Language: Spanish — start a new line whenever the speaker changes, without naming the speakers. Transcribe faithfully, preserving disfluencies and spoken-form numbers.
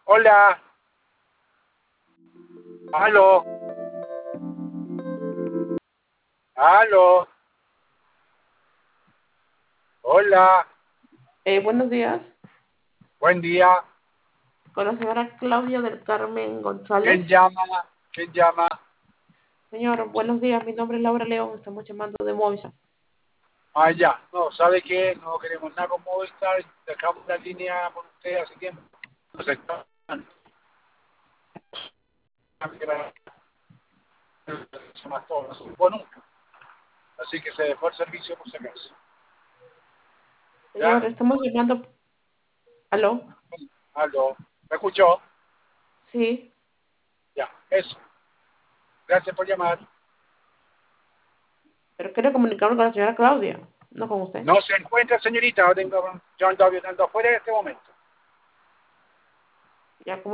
Hola, aló, aló, hola,
Eh, buenos días,
buen día.
con la señora Claudia del Carmen
¿Quién
González.
llama? ¿Quién llama?
Señor, buenos días, mi nombre es Laura León, estamos llamando de Movistar.
Ah, ya. No, ¿sabe qué? No queremos nada con Movistar. Dejamos la línea con usted hace tiempo. No sé, se mató, no supo nunca. Así que se dejó el servicio por si acaso.
Señor,
¿Ya?
estamos llamando. ¿Aló?
Aló, ¿me escuchó?
Sí,
Ya, eso. Gracias por llamar.
pero quiero comunicarme con la señora Claudia, no con usted.
No se encuentra, señorita. Yo, tengo, yo ando, ando afuera en este momento.
Ya,